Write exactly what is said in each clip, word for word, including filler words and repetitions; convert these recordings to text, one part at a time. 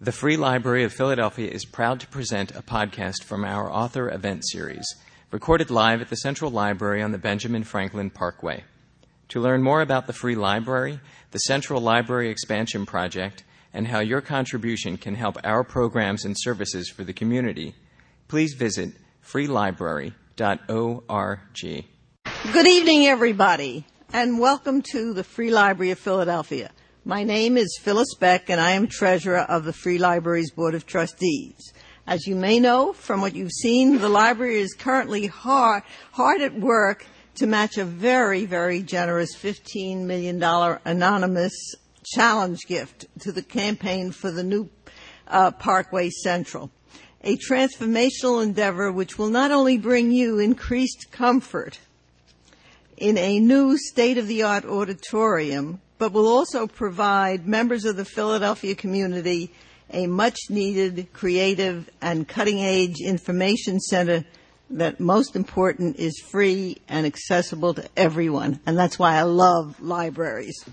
The Free Library of Philadelphia is proud to present a podcast from our author event series, recorded live at the Central Library on the Benjamin Franklin Parkway. To learn more about the Free Library, the Central Library Expansion Project, and how your contribution can help our programs and services for the community, please visit free library dot org. Good evening, everybody, and welcome to the Free Library of Philadelphia. My name is Phyllis Beck, and I am treasurer of the Free Library's Board of Trustees. As you may know from what you've seen, the library is currently hard, hard at work to match a very, very generous fifteen million dollars anonymous challenge gift to the campaign for the new uh, Parkway Central, a transformational endeavor which will not only bring you increased comfort in a new state-of-the-art auditorium, but will also provide members of the Philadelphia community a much-needed, creative, and cutting-edge information center that, most important, is free and accessible to everyone. And that's why I love libraries.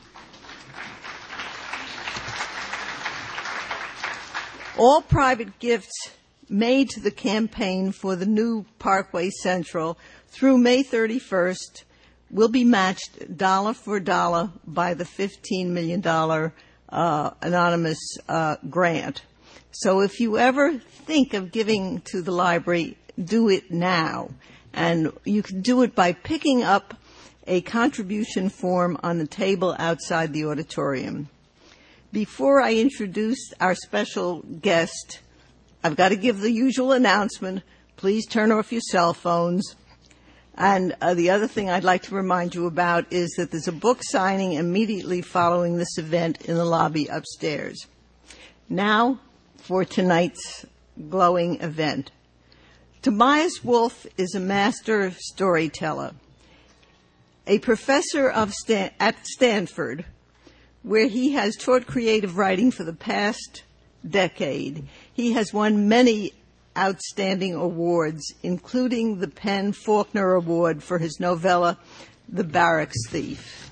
All private gifts made to the campaign for the new Parkway Central through May thirty-first will be matched dollar for dollar by the fifteen million dollars uh, anonymous uh, grant. So if you ever think of giving to the library, do it now. And you can do it by picking up a contribution form on the table outside the auditorium. Before I introduce our special guest, I've got to give the usual announcement. Please turn off your cell phones. And uh, the other thing I'd like to remind you about is that there's a book signing immediately following this event in the lobby upstairs. Now for tonight's glowing event. Tobias Wolff is a master storyteller, a professor of Stan- at Stanford, where he has taught creative writing for the past decade. He has won many outstanding awards, including the Penn Faulkner Award for his novella, The Barracks Thief.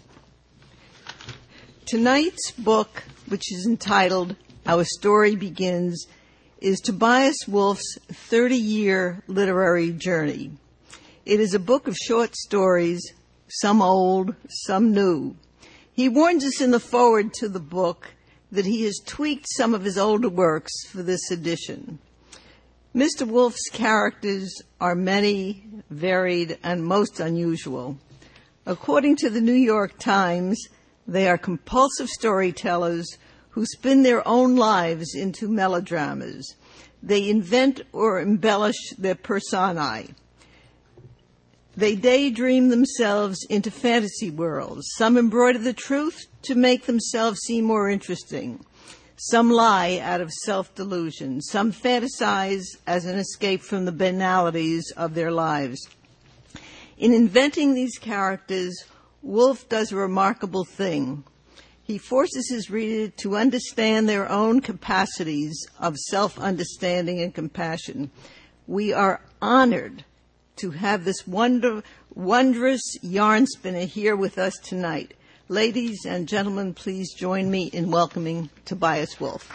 Tonight's book, which is entitled Our Story Begins, is Tobias Wolff's thirty-year literary journey. It is a book of short stories, some old, some new. He warns us in the foreword to the book that he has tweaked some of his older works for this edition. Mister Wolff's characters are many, varied, and most unusual. According to the New York Times, they are compulsive storytellers who spin their own lives into melodramas. They invent or embellish their personae. They daydream themselves into fantasy worlds. Some embroider the truth to make themselves seem more interesting. Some lie out of self-delusion. Some fantasize as an escape from the banalities of their lives. In inventing these characters, Wolff does a remarkable thing. He forces his reader to understand their own capacities of self-understanding and compassion. We are honored to have this wonder, wondrous yarn spinner here with us tonight. Ladies and gentlemen, please join me in welcoming Tobias Wolff.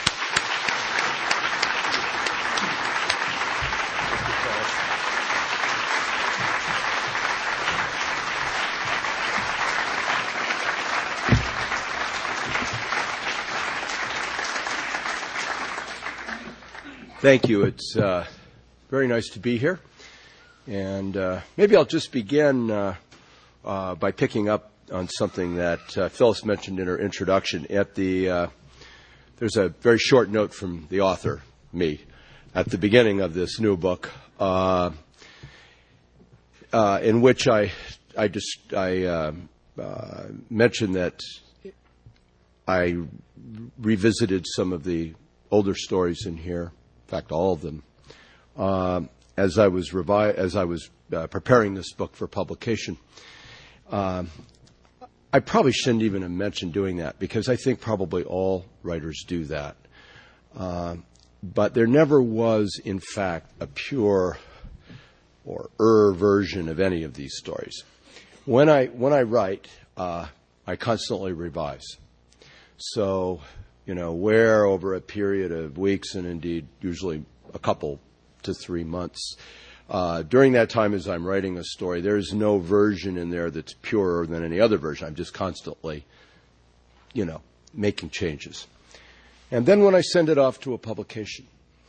Thank you. It's uh, very nice to be here. And uh, maybe I'll just begin uh, uh, by picking up on something that uh, Phyllis mentioned in her introduction. At the uh, there's a very short note from the author, me, at the beginning of this new book, uh, uh, in which I I just I uh, uh, mentioned that I revisited some of the older stories in here. In fact, all of them. Uh, as I was revi- as I was uh, preparing this book for publication. Uh, I probably shouldn't even have mentioned doing that because I think probably all writers do that. Uh, but there never was, in fact, a pure or er version of any of these stories. When I when I write, uh, I constantly revise. So you know, where over a period of weeks and indeed usually a couple to three months, uh, during that time as I'm writing a story, there's no version in there that's purer than any other version. I'm just constantly, you know, making changes. And then when I send it off to a publication,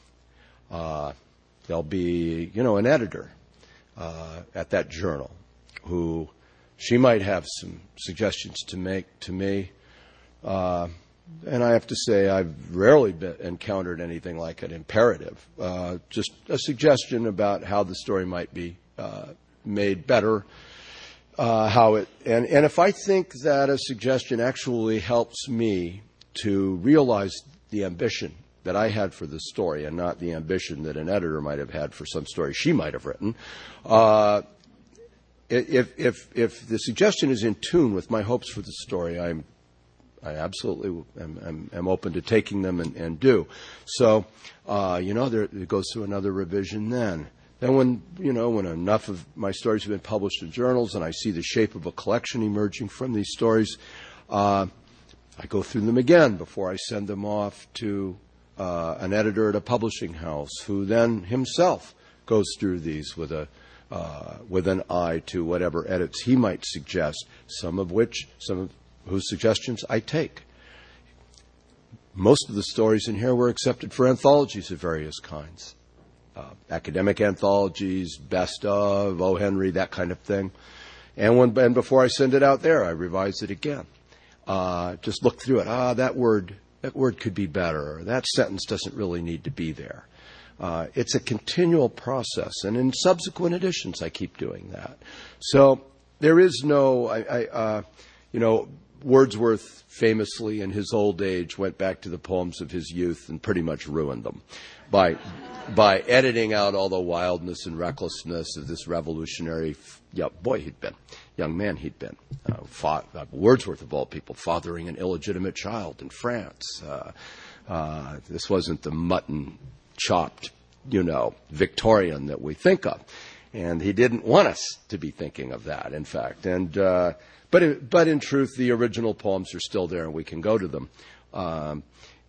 uh, there'll be, you know, an editor uh, at that journal who she might have some suggestions to make to me. Uh, and I have to say I've rarely been, encountered anything like an imperative, uh, just a suggestion about how the story might be uh, made better. Uh, how it and, and if I think that a suggestion actually helps me to realize the ambition that I had for the story and not the ambition that an editor might have had for some story she might have written, uh, if if if the suggestion is in tune with my hopes for the story, I'm I absolutely am, am, am open to taking them and, and do. So, uh, you know, there, it goes through another revision then. Then when, you know, when enough of my stories have been published in journals and I see the shape of a collection emerging from these stories, uh, I go through them again before I send them off to uh, an editor at a publishing house who then himself goes through these with a uh, with an eye to whatever edits he might suggest, some of which, some of whose suggestions I take. Most of the stories in here were accepted for anthologies of various kinds. Uh, academic anthologies, best of, O. Henry, that kind of thing. And when and before I send it out there, I revise it again. Uh, just look through it. Ah, that word, that word could be better. Or that sentence doesn't really need to be there. Uh, it's a continual process, and in subsequent editions, I keep doing that. So there is no, I, I uh, you know, Wordsworth famously in his old age went back to the poems of his youth and pretty much ruined them by by editing out all the wildness and recklessness of this revolutionary yeah, boy he'd been, young man he'd been. Uh, fought, uh, Wordsworth, of all people, fathering an illegitimate child in France. Uh, uh, this wasn't the mutton-chopped, you know, Victorian that we think of. And he didn't want us to be thinking of that, in fact. And uh, but it, but in truth, the original poems are still there, and we can go to them. Um,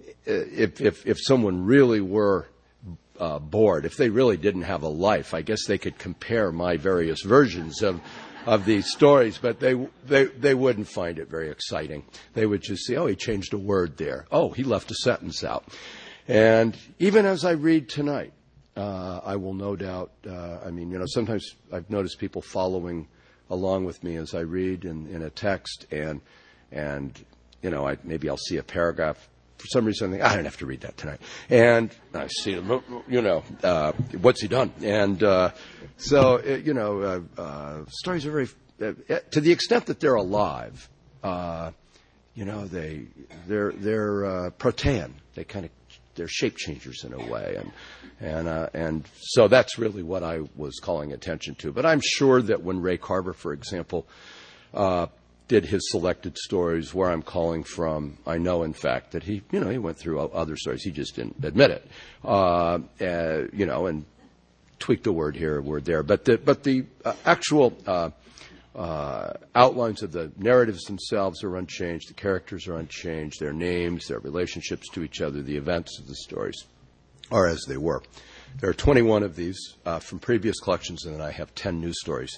if if if someone really were uh, bored, if they really didn't have a life, I guess they could compare my various versions of of these stories, but they they they wouldn't find it very exciting. They would just say, "Oh, he changed a word there. Oh, he left a sentence out." And even as I read tonight, Uh, I will no doubt, uh, I mean, you know, sometimes I've noticed people following along with me as I read in, in a text, and, and you know, I, maybe I'll see a paragraph. For some reason, I think, I don't have to read that tonight. And I see, you know, uh, what's he done? And uh, so, it, you know, uh, uh, stories are very, uh, to the extent that they're alive, uh, you know, they, they're, they're uh, protean. They kind of they're shape changers in a way, and and uh, and so that's really what I was calling attention to. But I'm sure that when Ray Carver, for example, uh, did his selected stories, where I'm calling from, I know, in fact, that he, you know, he went through other stories. He just didn't admit it, uh, uh, you know, and tweaked a word here, a word there. But the but the uh, actual uh, Uh, outlines of the narratives themselves are unchanged. The characters are unchanged. Their names, their relationships to each other, the events of the stories are as they were. There are twenty-one of these uh, from previous collections, and then I have ten new stories.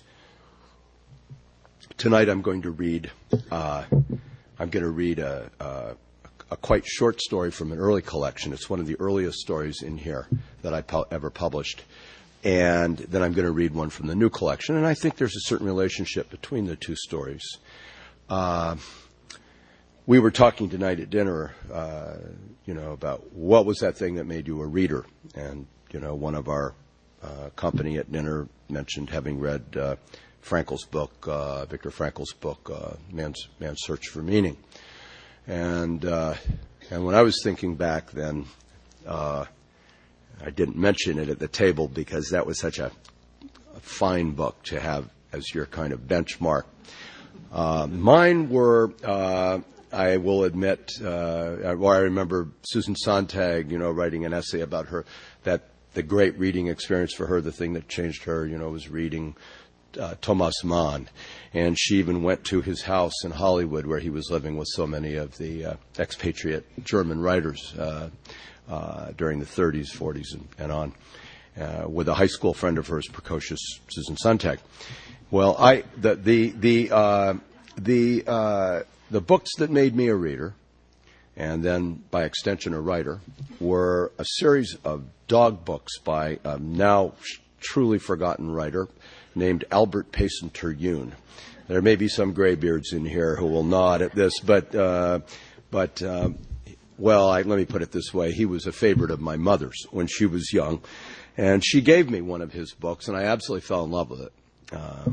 Tonight I'm going to read. Uh, I'm going to read a, a, a quite short story from an early collection. It's one of the earliest stories in here that I pu- ever published. And then I'm going to read one from the new collection. And I think there's a certain relationship between the two stories. Uh, we were talking tonight at dinner, uh, you know, about what was that thing that made you a reader. And, you know, one of our uh, company at dinner mentioned having read uh, Frankl's book, uh, Viktor Frankl's book, uh, Man's, Man's Search for Meaning. And, uh, and when I was thinking back then, uh, I didn't mention it at the table because that was such a, a fine book to have as your kind of benchmark. Uh, mine were, uh, I will admit, uh, well, I remember Susan Sontag, you know, writing an essay about her, that the great reading experience for her, the thing that changed her, you know, was reading uh, Thomas Mann. And she even went to his house in Hollywood where he was living with so many of the uh, expatriate German writers uh, uh, during the thirties, forties, and, and on, uh, with a high school friend of hers, precocious Susan Sontag. Well, I the the the uh, the uh, the books that made me a reader, and then by extension a writer, were a series of dog books by a now truly forgotten writer named Albert Payson Terhune. There may be some graybeards in here who will nod at this, but uh, but uh, well, I, let me put it this way: he was a favorite of my mother's when she was young, and she gave me one of his books, and I absolutely fell in love with it, uh,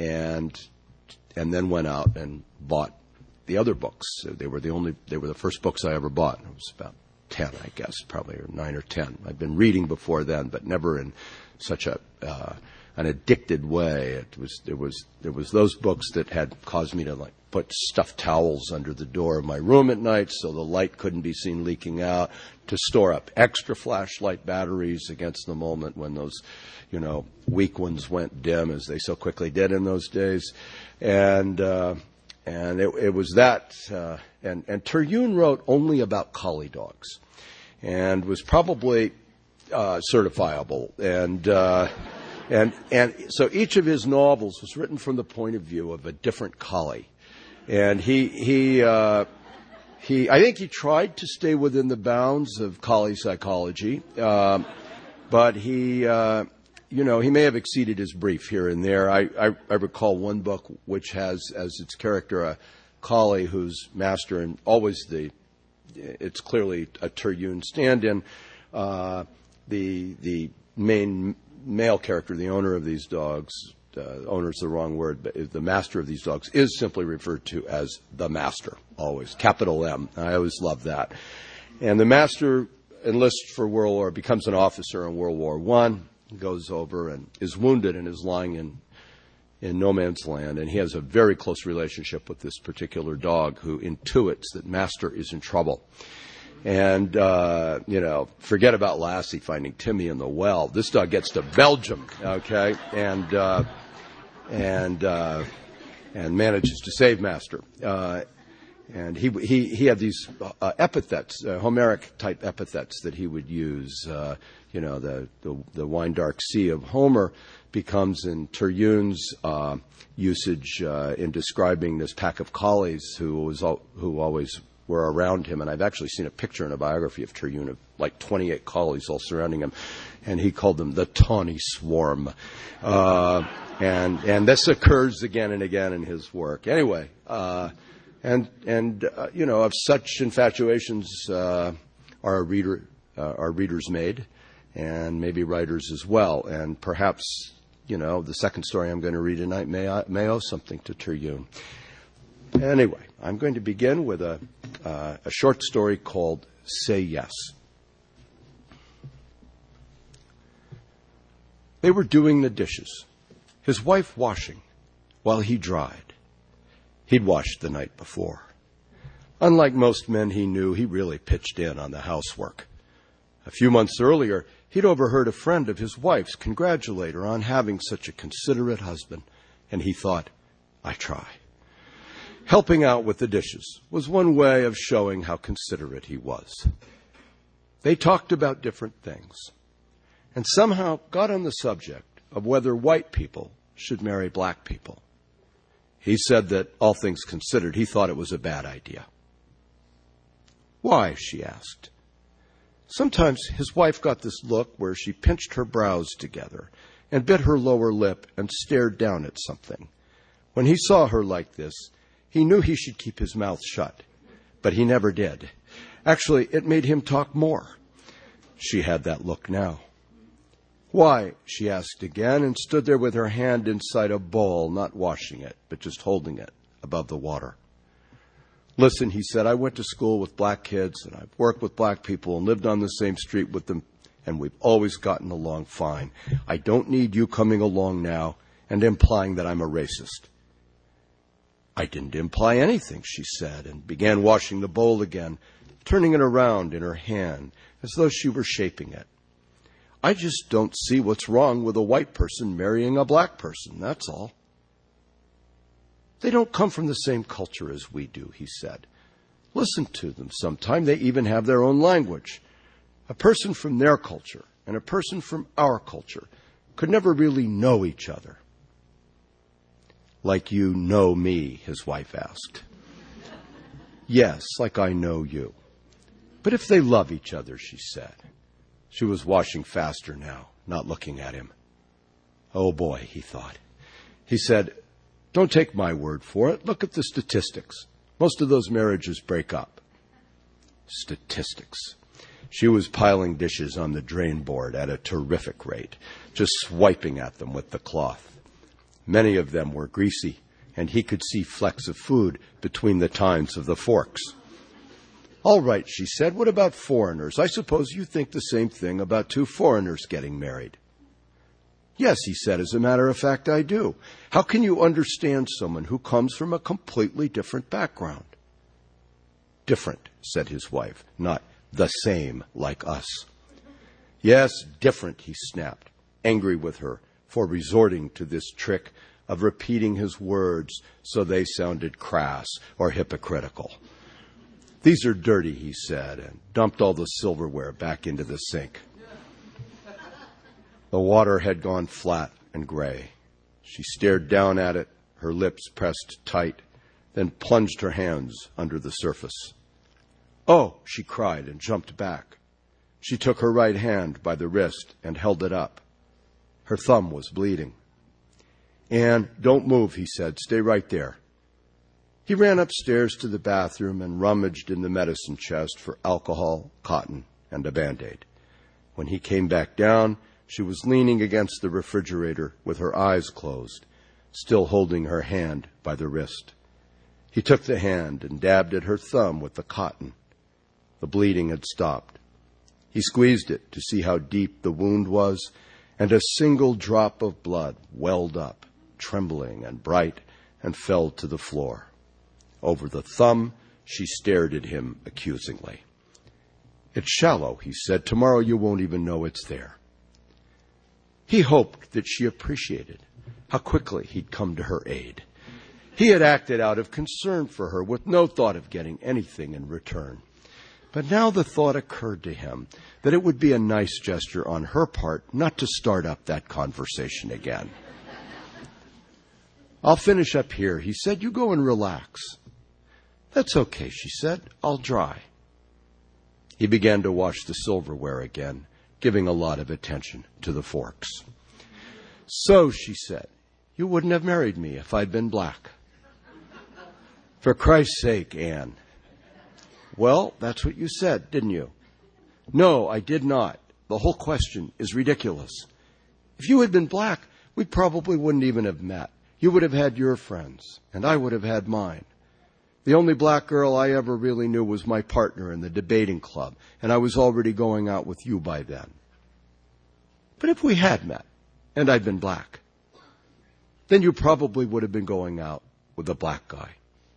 and and then went out and bought the other books. They were the only, they were the first books I ever bought. I was about ten, I guess, probably, or nine or ten. I'd been reading before then, but never in such a uh, an addicted way. It was there was there was those books that had caused me to like put stuffed towels under the door of my room at night so the light couldn't be seen leaking out, to store up extra flashlight batteries against the moment when those, you know, weak ones went dim, as they so quickly did in those days, and. Uh, And it, it was that, uh, and, and Terhune wrote only about collie dogs, and was probably uh, certifiable, and uh, and and so each of his novels was written from the point of view of a different collie, and he he uh, he I think he tried to stay within the bounds of collie psychology, um, but he. Uh, You know, he may have exceeded his brief here and there. I, I, I recall one book which has as its character a collie whose master, and always the, it's clearly a Terhune stand-in, uh, the the main male character, the owner of these dogs, uh, owner is the wrong word, but the master of these dogs is simply referred to as the master, always, capital M. I always love that. And the master enlists for World War, becomes an officer in World War One. Goes over and is wounded and is lying in in no man's land, and he has a very close relationship with this particular dog who intuits that master is in trouble. And uh, you know, forget about Lassie finding Timmy in the well. This dog gets to Belgium, okay, and uh, and uh, and manages to save master. Uh, And he he he had these uh, epithets, uh, Homeric type epithets that he would use. Uh, you know, the, the the wine dark sea of Homer becomes in Terhune's uh, usage uh, in describing this pack of collies who was al- who always were around him. And I've actually seen a picture in a biography of Terhune of like twenty-eight collies all surrounding him, and he called them the tawny swarm. Uh, and and this occurs again and again in his work. Anyway. Uh, And, and uh, you know, of such infatuations uh, are, reader, uh, are readers made, and maybe writers as well. And perhaps, you know, the second story I'm going to read tonight may, may owe something to Terhune. Anyway, I'm going to begin with a, uh, a short story called Say Yes. They were doing the dishes, his wife washing, while he dried. He'd washed the night before. Unlike most men he knew, he really pitched in on the housework. A few months earlier, he'd overheard a friend of his wife's congratulate her on having such a considerate husband, and he thought, I try. Helping out with the dishes was one way of showing how considerate he was. They talked about different things, and somehow got on the subject of whether white people should marry black people. He said that, all things considered, he thought it was a bad idea. Why? She asked. Sometimes his wife got this look where she pinched her brows together and bit her lower lip and stared down at something. When he saw her like this, he knew he should keep his mouth shut, but he never did. Actually, it made him talk more. She had that look now. Why? She asked again, and stood there with her hand inside a bowl, not washing it, but just holding it above the water. Listen, he said, I went to school with black kids, and I've worked with black people and lived on the same street with them, and we've always gotten along fine. I don't need you coming along now and implying that I'm a racist. I didn't imply anything, she said, and began washing the bowl again, turning it around in her hand as though she were shaping it. I just don't see what's wrong with a white person marrying a black person, that's all. They don't come from the same culture as we do, he said. Listen to them sometime. They even have their own language. A person from their culture and a person from our culture could never really know each other. Like you know me, his wife asked. Yes, like I know you. But if they love each other, she said. She was washing faster now, not looking at him. Oh boy, he thought. He said, don't take my word for it. Look at the statistics. Most of those marriages break up. Statistics. She was piling dishes on the drain board at a terrific rate, just swiping at them with the cloth. Many of them were greasy, and he could see flecks of food between the tines of the forks. All right, she said, what about foreigners? I suppose you think the same thing about two foreigners getting married. Yes, he said, as a matter of fact, I do. How can you understand someone who comes from a completely different background? Different, said his wife, not the same like us. Yes, different, he snapped, angry with her for resorting to this trick of repeating his words so they sounded crass or hypocritical. These are dirty, he said, and dumped all the silverware back into the sink. The water had gone flat and gray. She stared down at it, her lips pressed tight, then plunged her hands under the surface. Oh, she cried and jumped back. She took her right hand by the wrist and held it up. Her thumb was bleeding. Anne, don't move, he said. Stay right there. He ran upstairs to the bathroom and rummaged in the medicine chest for alcohol, cotton, and a Band-Aid. When he came back down, she was leaning against the refrigerator with her eyes closed, still holding her hand by the wrist. He took the hand and dabbed at her thumb with the cotton. The bleeding had stopped. He squeezed it to see how deep the wound was, and a single drop of blood welled up, trembling and bright, and fell to the floor. Over the thumb, she stared at him accusingly. It's shallow, he said. Tomorrow you won't even know it's there. He hoped that she appreciated how quickly he'd come to her aid. He had acted out of concern for her with no thought of getting anything in return. But now the thought occurred to him that it would be a nice gesture on her part not to start up that conversation again. I'll finish up here, he said. You go and relax. That's okay, she said. I'll dry. He began to wash the silverware again, giving a lot of attention to the forks. So, she said, you wouldn't have married me if I'd been black. For Christ's sake, Anne. Well, that's what you said, didn't you? No, I did not. The whole question is ridiculous. If you had been black, we probably wouldn't even have met. You would have had your friends, and I would have had mine. The only black girl I ever really knew was my partner in the debating club, and I was already going out with you by then. But if we had met, and I'd been black, then you probably would have been going out with a black guy.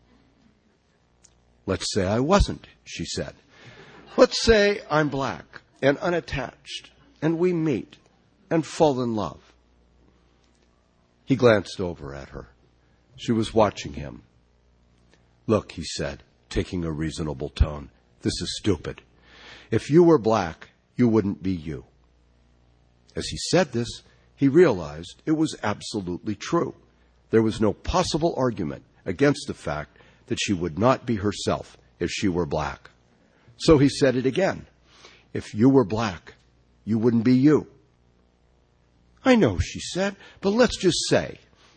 Let's say I wasn't, she said. Let's say I'm black and unattached, and we meet and fall in love. He glanced over at her. She was watching him. Look, he said, taking a reasonable tone, this is stupid. If you were black, you wouldn't be you. As he said this, he realized it was absolutely true. There was no possible argument against the fact that she would not be herself if she were black. So he said it again. If you were black, you wouldn't be you. I know, she said, but let's just say.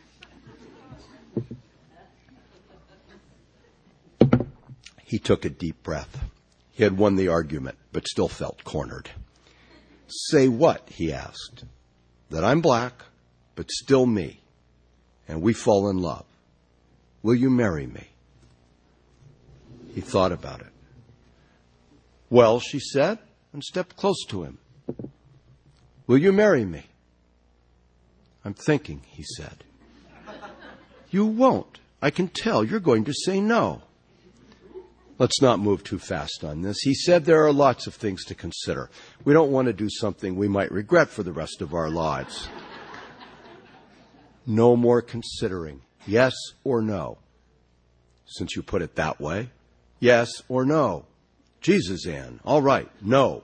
He took a deep breath. He had won the argument, but still felt cornered. Say what? He asked. That I'm black, but still me, and we fall in love. Will you marry me? He thought about it. Well, she said, and stepped close to him. Will you marry me? I'm thinking, he said. You won't. I can tell you're going to say no. Let's not move too fast on this. He said there are lots of things to consider. We don't want to do something we might regret for the rest of our lives. No more considering. Yes or no? Since you put it that way, yes or no? Jesus, Anne. All right, no.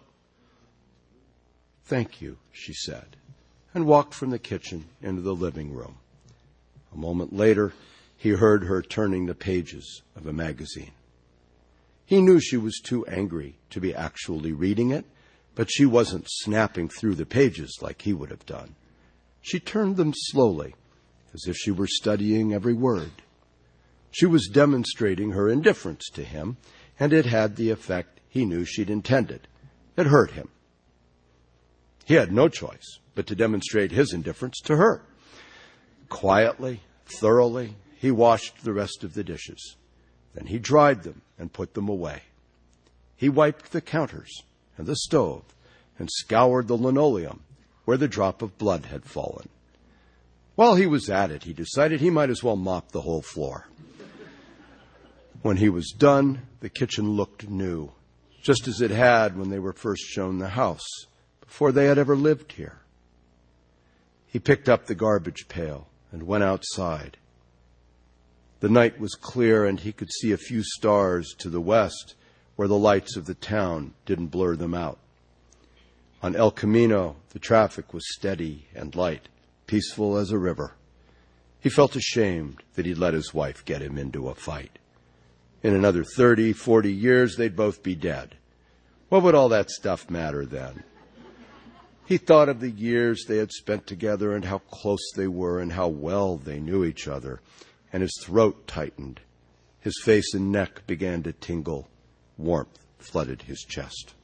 Thank you, she said, and walked from the kitchen into the living room. A moment later, he heard her turning the pages of a magazine. He knew she was too angry to be actually reading it, but she wasn't snapping through the pages like he would have done. She turned them slowly, as if she were studying every word. She was demonstrating her indifference to him, and it had the effect he knew she'd intended. It hurt him. He had no choice but to demonstrate his indifference to her. Quietly, thoroughly, he washed the rest of the dishes. Then he dried them and put them away. He wiped the counters and the stove and scoured the linoleum where the drop of blood had fallen. While he was at it, he decided he might as well mop the whole floor. When he was done, the kitchen looked new, just as it had when they were first shown the house, before they had ever lived here. He picked up the garbage pail and went outside. The night was clear, and he could see a few stars to the west where the lights of the town didn't blur them out. On El Camino, the traffic was steady and light, peaceful as a river. He felt ashamed that he'd let his wife get him into a fight. In another thirty, forty years, they'd both be dead. What would all that stuff matter then? He thought of the years they had spent together and how close they were and how well they knew each other, and his throat tightened. His face and neck began to tingle. Warmth flooded his chest.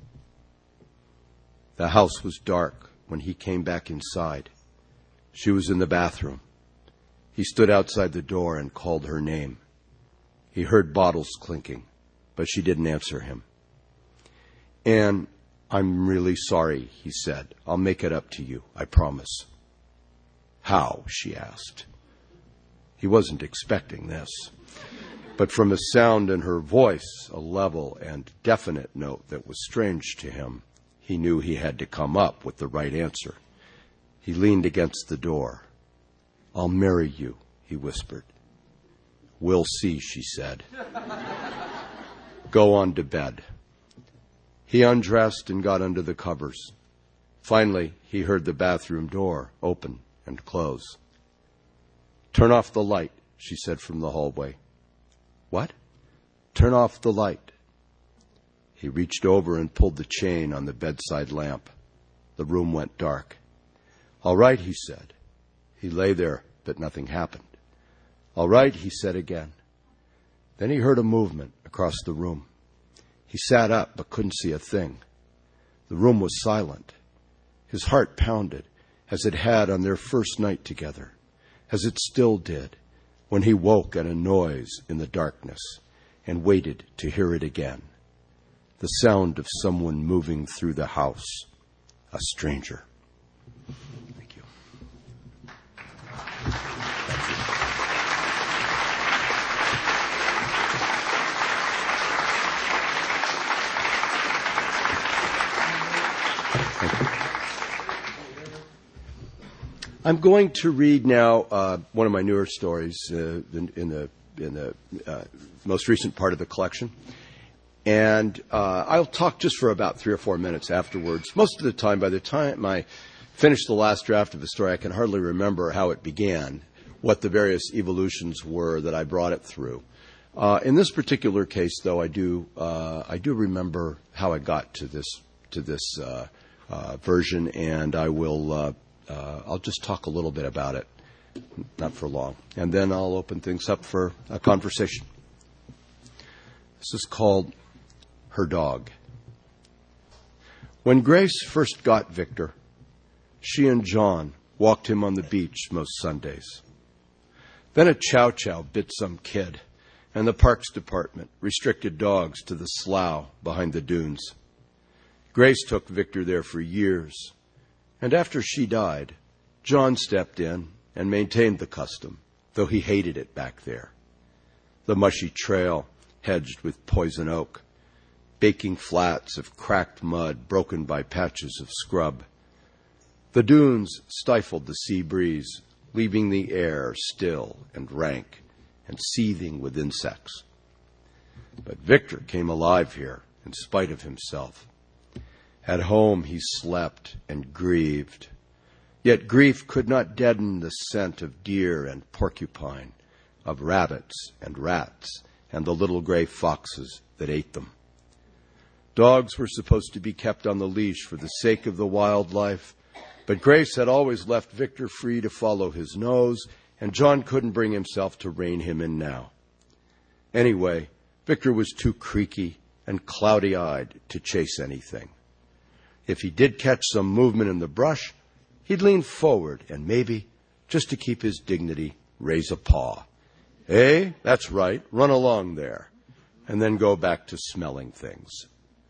The house was dark when he came back inside. She was in the bathroom. He stood outside the door and called her name. He heard bottles clinking, but she didn't answer him. Anne, I'm really sorry, he said. I'll make it up to you, I promise. How? She asked. He wasn't expecting this. But from a sound in her voice, a level and definite note that was strange to him, he knew he had to come up with the right answer. He leaned against the door. I'll marry you, he whispered. We'll see, she said. Go on to bed. He undressed and got under the covers. Finally, he heard the bathroom door open and close. Turn off the light, she said from the hallway. What? Turn off the light. He reached over and pulled the chain on the bedside lamp. The room went dark. All right, he said. He lay there, but nothing happened. All right, he said again. Then he heard a movement across the room. He sat up, but couldn't see a thing. The room was silent. His heart pounded, as it had on their first night together, as it still did when he woke at a noise in the darkness and waited to hear it again. The sound of someone moving through the house, a stranger. Thank you. Thank you. I'm going to read now uh, one of my newer stories uh, in, in the in the uh, most recent part of the collection. And uh, I'll talk just for about three or four minutes afterwards. Most of the time, by the time I finish the last draft of the story, I can hardly remember how it began, what the various evolutions were that I brought it through. Uh, in this particular case, though, I do uh, I do remember how I got to this to this uh, uh, version, and I will uh, uh, I'll just talk a little bit about it, not for long, and then I'll open things up for a conversation. This is called Her Dog. When Grace first got Victor, she and John walked him on the beach most Sundays. Then a chow chow bit some kid, and the Parks Department restricted dogs to the slough behind the dunes. Grace took Victor there for years, and after she died, John stepped in and maintained the custom, though he hated it back there. The mushy trail hedged with poison oak, baking flats of cracked mud broken by patches of scrub. The dunes stifled the sea breeze, leaving the air still and rank and seething with insects. But Victor came alive here in spite of himself. At home he slept and grieved. Yet grief could not deaden the scent of deer and porcupine, of rabbits and rats, and the little gray foxes that ate them. Dogs were supposed to be kept on the leash for the sake of the wildlife, but Grace had always left Victor free to follow his nose, and John couldn't bring himself to rein him in now. Anyway, Victor was too creaky and cloudy-eyed to chase anything. If he did catch some movement in the brush, he'd lean forward and maybe, just to keep his dignity, raise a paw. Eh, that's right, run along there, and then go back to smelling things.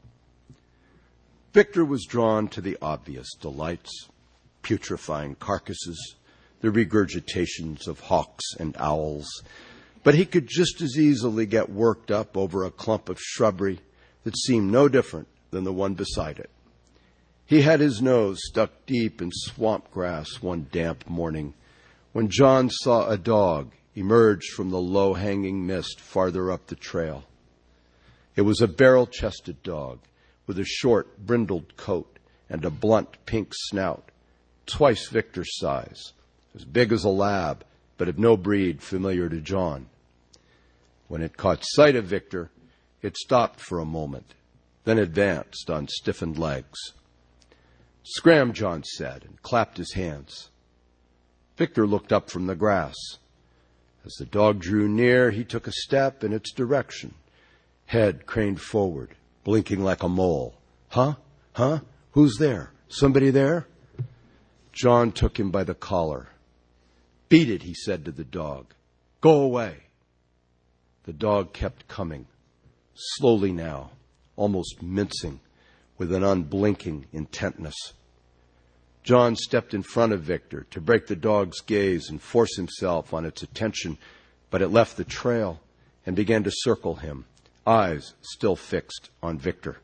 Victor was drawn to the obvious delights, putrefying carcasses, the regurgitations of hawks and owls, but he could just as easily get worked up over a clump of shrubbery that seemed no different than the one beside it. He had his nose stuck deep in swamp grass one damp morning when John saw a dog emerge from the low-hanging mist farther up the trail. It was a barrel-chested dog with a short, brindled coat and a blunt pink snout, twice Victor's size, as big as a lab, but of no breed familiar to John. When it caught sight of Victor, it stopped for a moment, then advanced on stiffened legs. "Scram," John said, and clapped his hands. Victor looked up from the grass. As the dog drew near, he took a step in its direction, head craned forward, blinking like a mole. "Huh? Huh? Who's there? Somebody there?" John took him by the collar. "Beat it," he said to the dog. "Go away." The dog kept coming, slowly now, almost mincing, with an unblinking intentness. John stepped in front of Victor to break the dog's gaze and force himself on its attention, but it left the trail and began to circle him, eyes still fixed on Victor.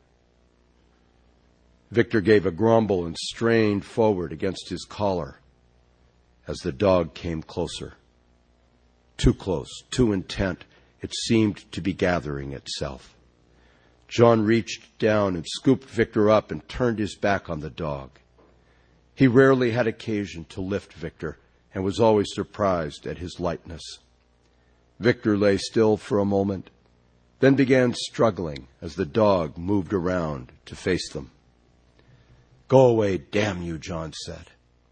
Victor gave a grumble and strained forward against his collar as the dog came closer. Too close, too intent, it seemed to be gathering itself. John reached down and scooped Victor up and turned his back on the dog. He rarely had occasion to lift Victor and was always surprised at his lightness. Victor lay still for a moment, then began struggling as the dog moved around to face them. "Go away, damn you," John said.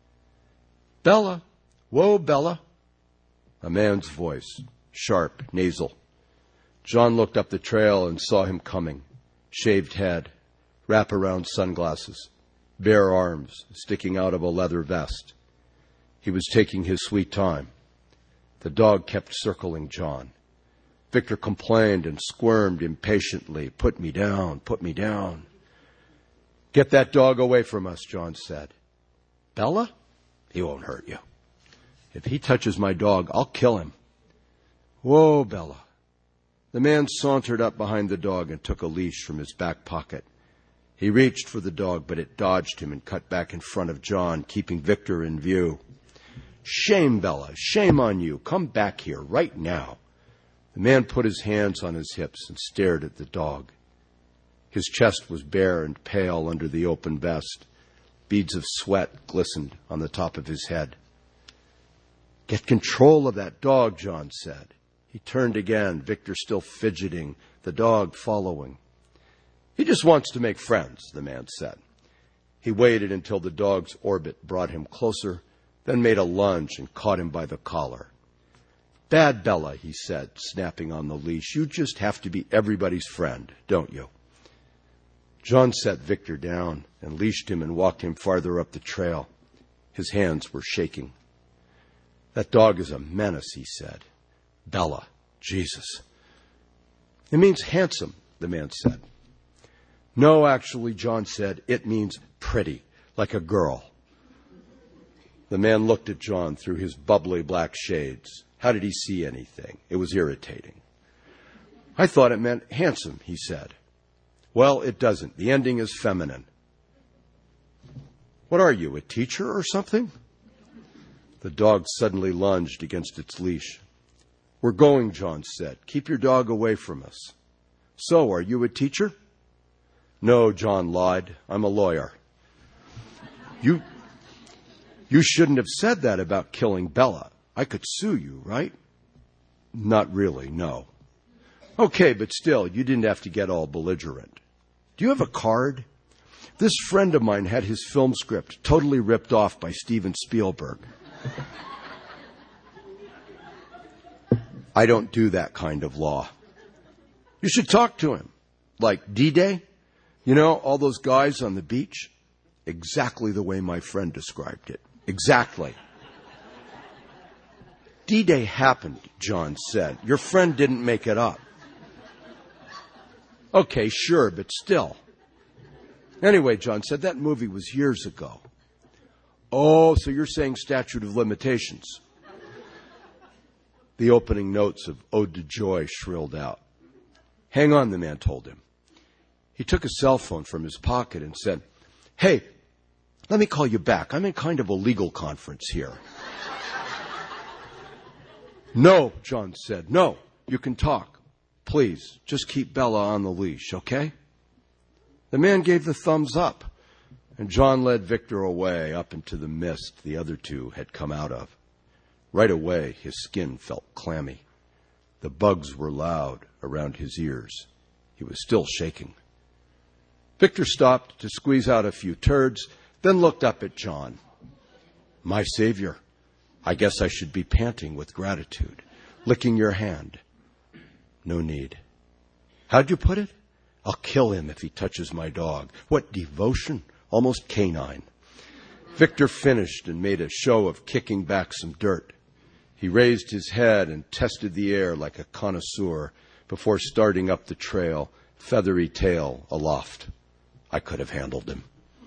"Bella! Whoa, Bella!" A man's voice, sharp, nasal. John looked up the trail and saw him coming, shaved head, wrap-around sunglasses, bare arms sticking out of a leather vest. He was taking his sweet time. The dog kept circling John. Victor complained and squirmed impatiently. "Put me down, put me down." "Get that dog away from us," John said. "Bella? He won't hurt you. If he touches my dog, I'll kill him." "Whoa, Bella." The man sauntered up behind the dog and took a leash from his back pocket. He reached for the dog, but it dodged him and cut back in front of John, keeping Victor in view. "Shame, Bella, shame on you. Come back here right now." The man put his hands on his hips and stared at the dog. His chest was bare and pale under the open vest. Beads of sweat glistened on the top of his head. "Get control of that dog," John said. He turned again, Victor still fidgeting, the dog following. "He just wants to make friends," the man said. He waited until the dog's orbit brought him closer, then made a lunge and caught him by the collar. "Bad Bella," he said, snapping on the leash. "You just have to be everybody's friend, don't you?" John set Victor down and leashed him and walked him farther up the trail. His hands were shaking. "That dog is a menace," he said. "Bella, Jesus." "It means handsome," the man said. "No, actually," John said, "it means pretty, like a girl." The man looked at John through his bubbly black shades. How did he see anything? It was irritating. I thought it meant handsome, he said. Well, it doesn't. The ending is feminine. What are you, a teacher or something? The dog suddenly lunged against its leash. We're going, John said. Keep your dog away from us. So, are you a teacher? No, John lied. I'm a lawyer. You, you shouldn't have said that about killing Bella. I could sue you, right? Not really, no. Okay, but still, you didn't have to get all belligerent. Do you have a card? This friend of mine had his film script totally ripped off by Steven Spielberg. I don't do that kind of law. You should talk to him. Like D-Day? You know, all those guys on the beach? Exactly the way my friend described it. Exactly. D-Day happened, John said. Your friend didn't make it up. Okay, sure, but still. Anyway, John said, that movie was years ago. Oh, so you're saying statute of limitations. The opening notes of Ode to Joy shrilled out. Hang on, the man told him. He took a cell phone from his pocket and said, Hey, let me call you back. I'm in kind of a legal conference here. No, John said. No, you can talk. Please, just keep Bella on the leash, okay? The man gave the thumbs up, and John led Victor away up into the mist the other two had come out of. Right away, his skin felt clammy. The bugs were loud around his ears. He was still shaking. Victor stopped to squeeze out a few turds, then looked up at John. My savior, I guess I should be panting with gratitude, licking your hand. No need. How'd you put it? I'll kill him if he touches my dog. What devotion, almost canine. Victor finished and made a show of kicking back some dirt. He raised his head and tested the air like a connoisseur before starting up the trail, feathery tail aloft. I could have handled him.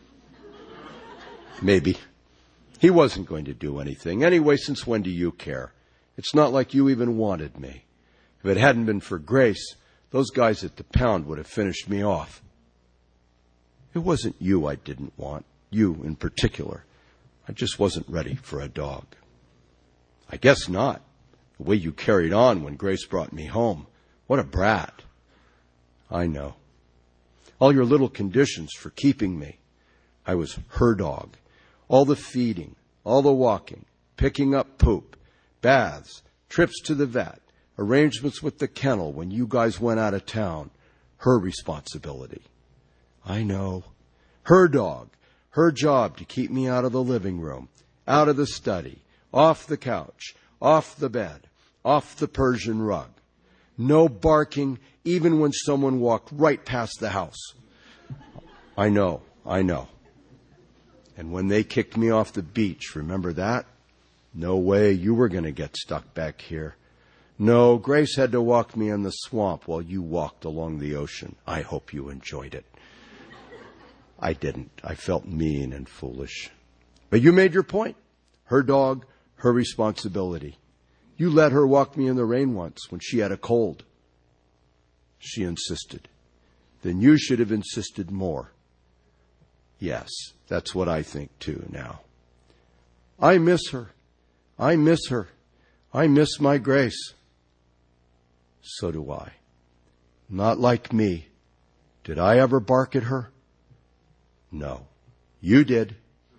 Maybe. He wasn't going to do anything. Anyway, since when do you care? It's not like you even wanted me. If it hadn't been for Grace, those guys at the pound would have finished me off. It wasn't you I didn't want, you in particular. I just wasn't ready for a dog. I guess not. The way you carried on when Grace brought me home. What a brat. I know. All your little conditions for keeping me. I was her dog. All the feeding, all the walking, picking up poop, baths, trips to the vet, arrangements with the kennel when you guys went out of town. Her responsibility. I know. Her dog. Her job to keep me out of the living room, out of the study, off the couch, off the bed, off the Persian rug. No barking, even when someone walked right past the house. I know, I know. And when they kicked me off the beach, remember that? No way you were going to get stuck back here. No, Grace had to walk me in the swamp while you walked along the ocean. I hope you enjoyed it. I didn't. I felt mean and foolish. But you made your point. Her dog, her responsibility. You let her walk me in the rain once when she had a cold. She insisted. Then you should have insisted more. Yes, that's what I think too now. I miss her. I miss her. I miss my Grace. So do I. Not like me. Did I ever bark at her? No. You did.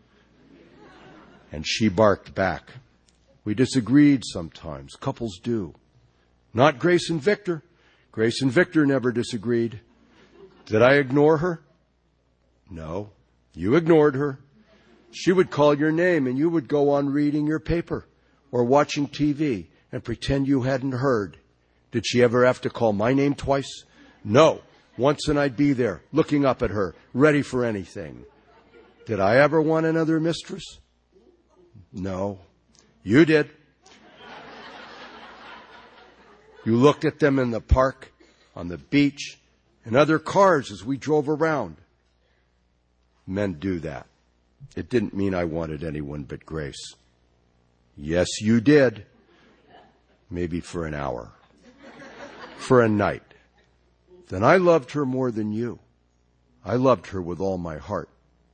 And she barked back. We disagreed sometimes. Couples do. Not Grace and Victor. Grace and Victor never disagreed. Did I ignore her? No. You ignored her. She would call your name and you would go on reading your paper or watching T V and pretend you hadn't heard. Did she ever have to call my name twice? No. Once and I'd be there, looking up at her, ready for anything. Did I ever want another mistress? No. You did. You looked at them in the park, on the beach, and other cars as we drove around. Men do that. It didn't mean I wanted anyone but Grace. Yes, you did. Maybe for an hour. For a night. then I loved her more than you. I loved her with all my heart.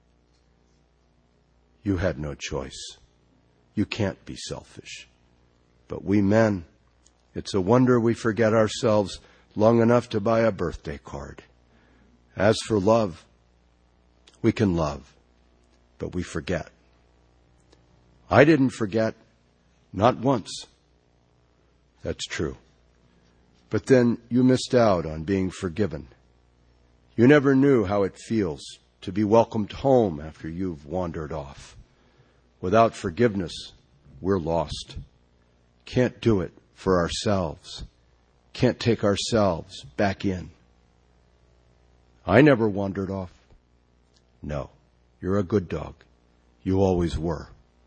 You had no choice. You can't be selfish. But we men, it's a wonder we forget ourselves long enough to buy a birthday card. As for love, we can love, but we forget. I didn't forget, not once. That's true. But then you missed out on being forgiven. You never knew how it feels to be welcomed home after you've wandered off. Without forgiveness, we're lost. Can't do it for ourselves. Can't take ourselves back in. I never wandered off. No, you're a good dog. You always were.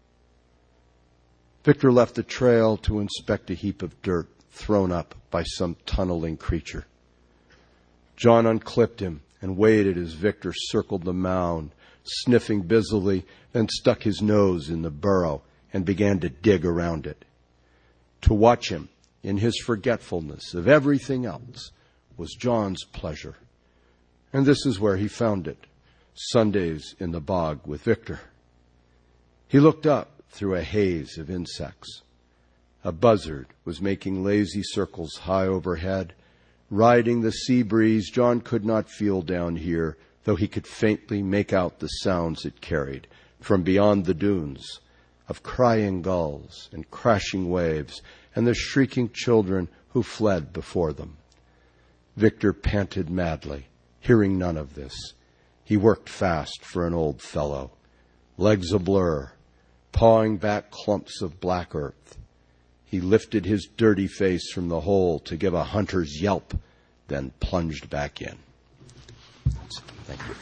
Victor left the trail to inspect a heap of dirt thrown up by some tunneling creature. John unclipped him and waited as Victor circled the mound, sniffing busily, then stuck his nose in the burrow and began to dig around it. To watch him in his forgetfulness of everything else was John's pleasure. And this is where he found it, Sundays in the bog with Victor. He looked up through a haze of insects. A buzzard was making lazy circles high overhead. Riding the sea breeze, John could not feel down here, though he could faintly make out the sounds it carried from beyond the dunes of crying gulls and crashing waves and the shrieking children who fled before them. Victor panted madly, hearing none of this. He worked fast for an old fellow, legs ablur, pawing back clumps of black earth. He lifted his dirty face from the hole to give a hunter's yelp, then plunged back in. Thank you.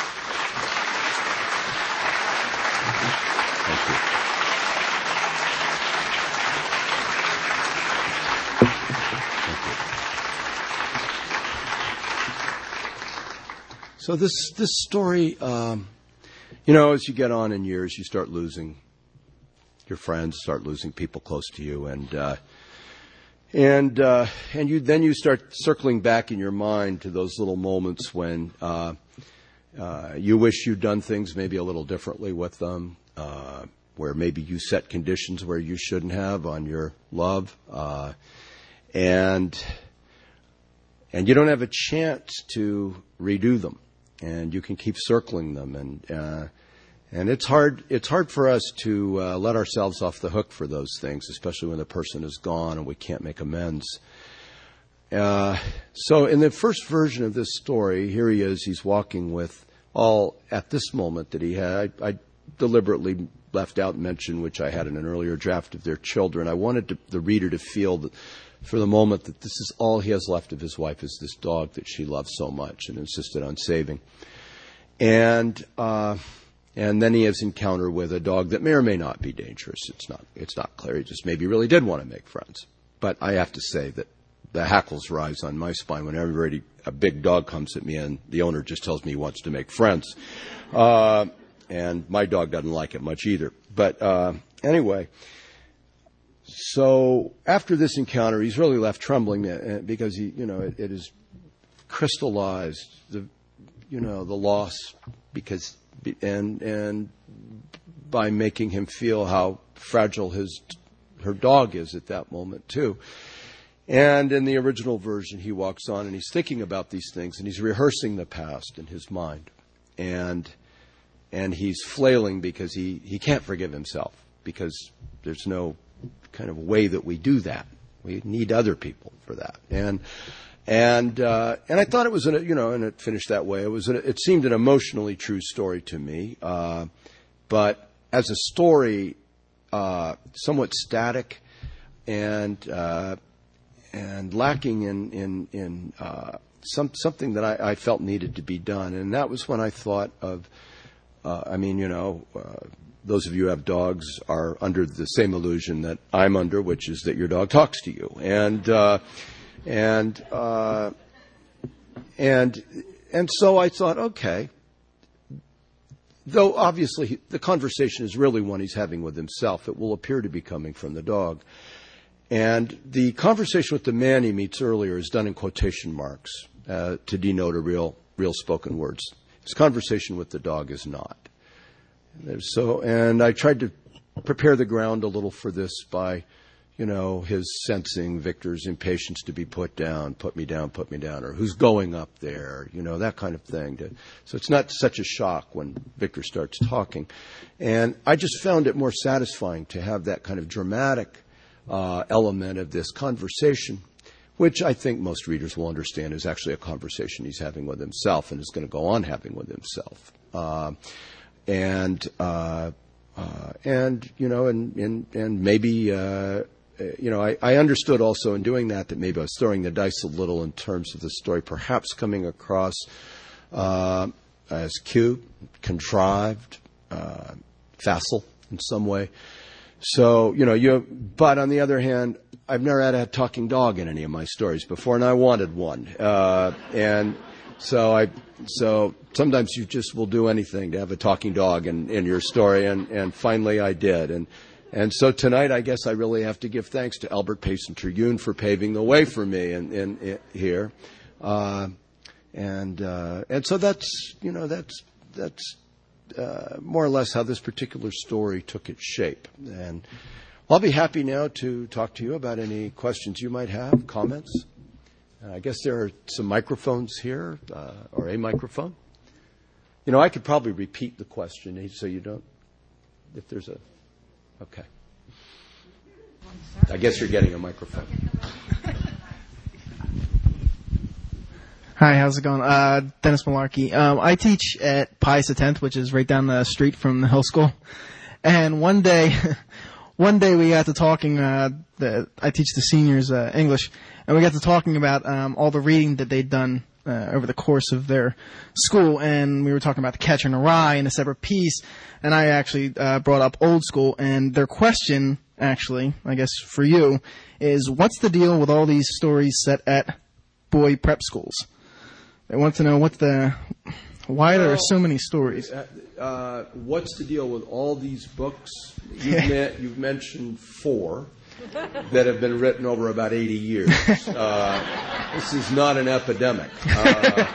Thank you. So this this story, um, you know, as you get on in years, you start losing your friends, start losing people close to you, and uh, and uh, and you then you start circling back in your mind to those little moments when uh, uh, you wish you'd done things maybe a little differently with them, uh, where maybe you set conditions where you shouldn't have on your love, uh, and and you don't have a chance to redo them. And you can keep circling them, and uh, and it's hard. It's hard for us to uh, let ourselves off the hook for those things, especially when the person is gone and we can't make amends. Uh, so, in the first version of this story, here he is. He's walking with all at this moment that he had. I, I deliberately left out mention, which I had in an earlier draft, of their children. I wanted to, the reader to feel that, for the moment, that this is all he has left of his wife, is this dog that she loves so much and insisted on saving. And uh, and then he has encounter with a dog that may or may not be dangerous. It's not it's not clear. He just maybe really did want to make friends. But I have to say that the hackles rise on my spine whenever a big dog comes at me and the owner just tells me he wants to make friends. Uh, and my dog doesn't like it much either. But uh, anyway... So after this encounter, he's really left trembling because he, you know, it, it has crystallized the, you know, the loss because and and by making him feel how fragile his her dog is at that moment too. And in the original version, he walks on and he's thinking about these things and he's rehearsing the past in his mind, and and he's flailing because he he can't forgive himself because there's no kind of way that we do that. We need other people for that. And and uh, and I thought it was, an, you know, and it finished that way. It was an, it seemed an emotionally true story to me, uh, but as a story, uh, somewhat static and uh, and lacking in in in uh, some something that I, I felt needed to be done. And that was when I thought of, uh, I mean, you know. Uh, Those of you who have dogs are under the same illusion that I'm under, which is that your dog talks to you, and uh, and uh, and and so I thought, okay. Though obviously the conversation is really one he's having with himself, it will appear to be coming from the dog, and the conversation with the man he meets earlier is done in quotation marks, uh, to denote a real, real spoken words. His conversation with the dog is not. There's so, and I tried to prepare the ground a little for this by, you know, his sensing Victor's impatience to be put down, put me down, put me down, or who's going up there, you know, that kind of thing. To, so it's not such a shock when Victor starts talking. And I just found it more satisfying to have that kind of dramatic uh, element of this conversation, which I think most readers will understand is actually a conversation he's having with himself and is going to go on having with himself. Uh, and, uh, uh, and, you know, and, and, and maybe, uh, you know, I, I understood also in doing that that maybe I was throwing the dice a little in terms of the story, perhaps coming across uh, as cute, contrived, uh, facile in some way. So, you know, you, but on the other hand, I've never had a talking dog in any of my stories before, and I wanted one. Uh, and so I, so sometimes you just will do anything to have a talking dog in, in your story, and, and finally I did. And, and so tonight, I guess I really have to give thanks to Albert Payson Terhune for paving the way for me in, in, in here. Uh, and, uh, and so that's, you know, that's, that's, Uh, more or less how this particular story took its shape. And I'll be happy now to talk to you about any questions you might have, comments. Uh, I guess there are some microphones here, uh, or a microphone. You know, I could probably repeat the question so you don't, if there's a, okay. I guess you're getting a microphone. Hi, how's it going? Uh, Dennis Malarkey. Um, I teach at Pius X, which is right down the street from the Hill School. And one day, one day we got to talking, uh, the, I teach the seniors, uh, English, and we got to talking about, um, all the reading that they'd done, uh, over the course of their school. And we were talking about The Catcher in the Rye in a separate piece. And I actually, uh, brought up Old School, and their question, actually, I guess for you, is what's the deal with all these stories set at boy prep schools? They want to know what the, why there are so many stories. Uh, uh, what's the deal with all these books? You've, met, you've mentioned four that have been written over about eighty years. Uh, this is not an epidemic. Uh,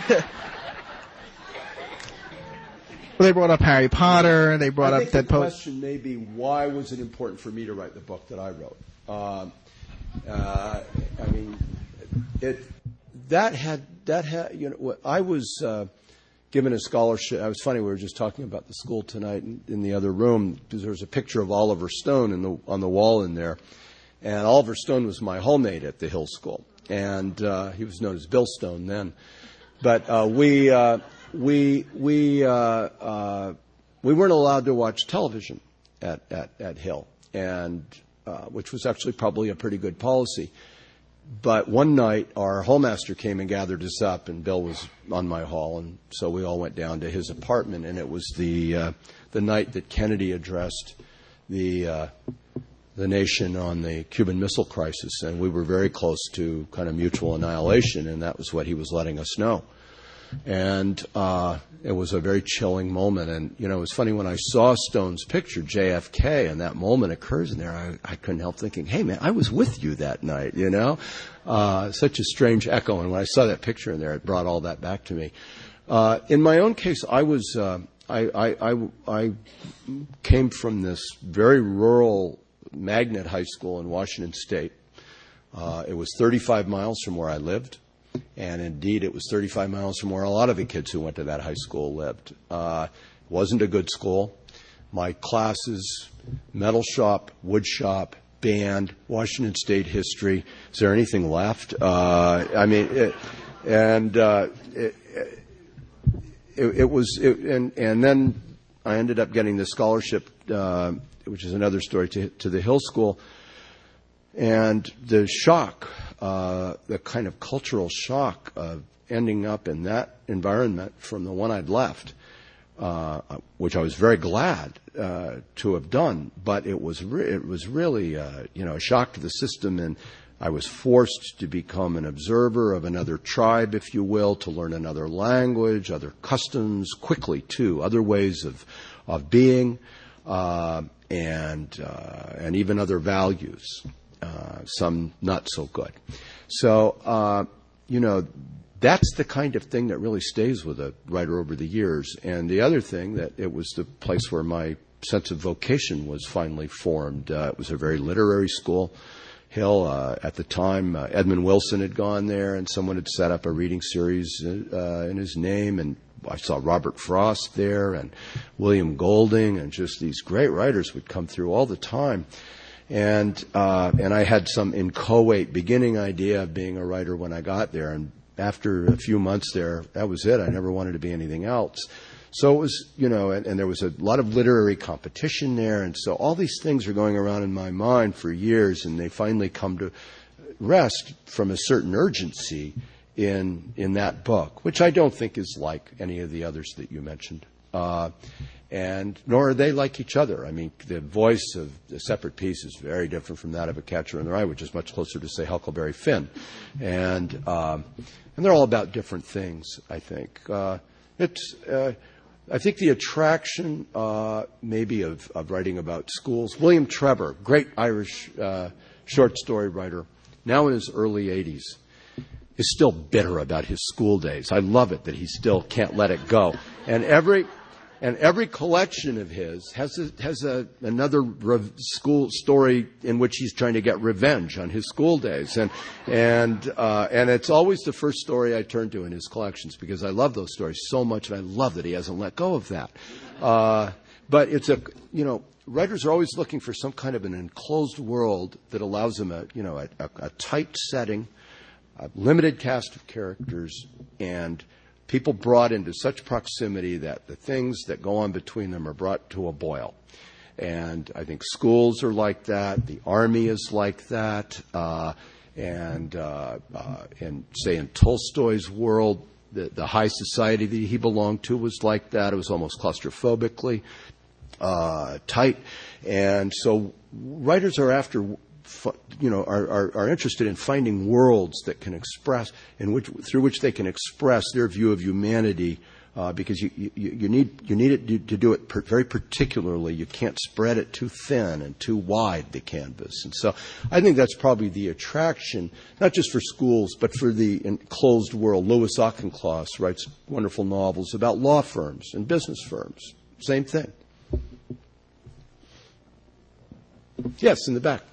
well, they brought up Harry Potter. They brought I up think Dead the Poets. question may be, why was it important for me to write the book that I wrote? Uh, uh, I mean, it that had. That ha- you know, I was uh, given a scholarship. I was funny. We were just talking about the school tonight in, in the other room because there was a picture of Oliver Stone in the, on the wall in there, and Oliver Stone was my hallmate at the Hill School, and uh, he was known as Bill Stone then. But uh, we uh, we we uh, uh, we weren't allowed to watch television at at, at Hill, and uh, which was actually probably a pretty good policy. But one night, our hallmaster came and gathered us up, and Bill was on my hall, and so we all went down to his apartment, and it was the uh, the night that Kennedy addressed the uh, the nation on the Cuban Missile Crisis, and we were very close to kind of mutual annihilation, and that was what he was letting us know. And uh, it was a very chilling moment. And, you know, it was funny when I saw Stone's picture, J F K, and that moment occurs in there, I, I couldn't help thinking, hey, man, I was with you that night, you know? Uh, such a strange echo. And when I saw that picture in there, it brought all that back to me. Uh, in my own case, I was, uh, I, I, I, I came from this very rural magnet high school in Washington State. Uh, it was thirty-five miles from where I lived. And indeed, it was thirty-five miles from where a lot of the kids who went to that high school lived. Uh, it wasn't a good school. My classes, metal shop, wood shop, band, Washington State history. Is there anything left? Uh, I mean, it, and uh, it, it, it was, it, and and then I ended up getting the scholarship, uh, which is another story, to to the Hill School. And the shock, uh, the kind of cultural shock of ending up in that environment from the one I'd left, uh, which I was very glad uh, to have done, but it was re- it was really uh, you know a shock to the system, and I was forced to become an observer of another tribe, if you will, to learn another language, other customs, quickly too, other ways of of being, uh, and uh, and even other values. Uh, some not so good. So, uh, you know, that's the kind of thing that really stays with a writer over the years. And the other thing, that it was the place where my sense of vocation was finally formed. Uh, it was a very literary school. Hill, uh, at the time, uh, Edmund Wilson had gone there, and someone had set up a reading series uh, in his name, and I saw Robert Frost there and William Golding, and just these great writers would come through all the time. And uh, and I had some inchoate beginning idea of being a writer when I got there, and after a few months there, that was it. I never wanted to be anything else. So it was, you know, and, and there was a lot of literary competition there, and so all these things are going around in my mind for years, and they finally come to rest from a certain urgency in in that book, which I don't think is like any of the others that you mentioned. Uh, and nor are they like each other. I mean, the voice of the Separate Peace is very different from that of A Catcher in the Rye, which is much closer to, say, Huckleberry Finn. And um, and they're all about different things, I think. Uh, it's... Uh, I think the attraction, uh, maybe, of, of writing about schools. William Trevor, great Irish uh, short story writer, now in his early eighties, is still bitter about his school days. I love it that he still can't let it go. And every and every collection of his has a, has a, another re- school story in which he's trying to get revenge on his school days. And and uh, and it's always the first story I turn to in his collections, because I love those stories so much, and I love that he hasn't let go of that. Uh, but it's a, you know, writers are always looking for some kind of an enclosed world that allows them a, you know, a, a, a tight setting, a limited cast of characters, and people brought into such proximity that the things that go on between them are brought to a boil. And I think schools are like that. The Army is like that. Uh, and, uh, uh, and say in Tolstoy's world, the, the high society that he belonged to was like that. It was almost claustrophobically uh, tight. And so writers are after, you know, are, are, are interested in finding worlds that can express, in which, through which they can express their view of humanity, uh, because you, you, you need you need it to, to do it per, very particularly. You can't spread it too thin and too wide, the canvas. And so I think that's probably the attraction, not just for schools, but for the enclosed world. Louis Auchincloss writes wonderful novels about law firms and business firms. Same thing. Yes, in the back.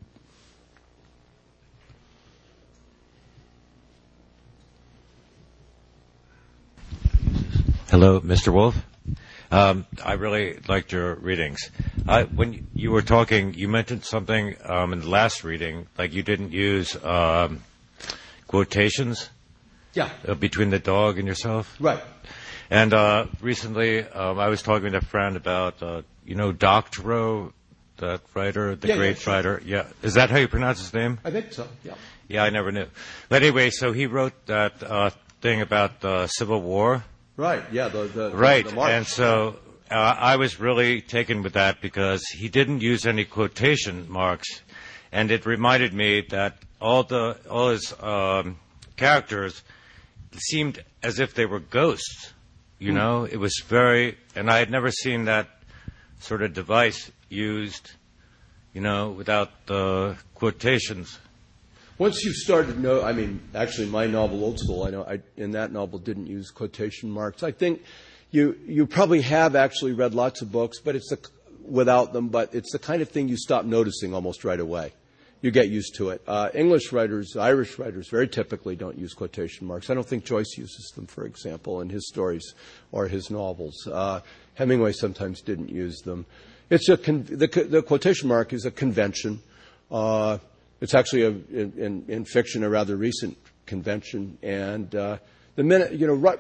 Hello, Mister Wolf. Um, I really liked your readings. I, when you were talking, you mentioned something um, in the last reading, like you didn't use um, quotations. Yeah. Uh, between the dog and yourself. Right. And uh, recently, um, I was talking to a friend about, uh, you know, Doctorow, that writer, the yeah, great yeah, sure. writer. Yeah. Is that how you pronounce his name? I think so. Yeah. Yeah, I never knew. But anyway, so he wrote that uh, thing about the Civil War. Right, yeah, the, the, right. the march. And so uh, I was really taken with that because he didn't use any quotation marks, and it reminded me that all the all his um, characters seemed as if they were ghosts. You mm. know, it was very, and I had never seen that sort of device used, you know, without the quotations. Once you started, no, I mean, actually, my novel, Old School, I know, I, in that novel, didn't use quotation marks. I think you you probably have actually read lots of books, but it's a, without them. But it's the kind of thing you stop noticing almost right away. You get used to it. Uh, English writers, Irish writers, very typically don't use quotation marks. I don't think Joyce uses them, for example, in his stories or his novels. Uh, Hemingway sometimes didn't use them. It's a con- the, the quotation mark is a convention. Uh, It's actually, a, in, in, in fiction, a rather recent convention. And uh, the minute, you know, right.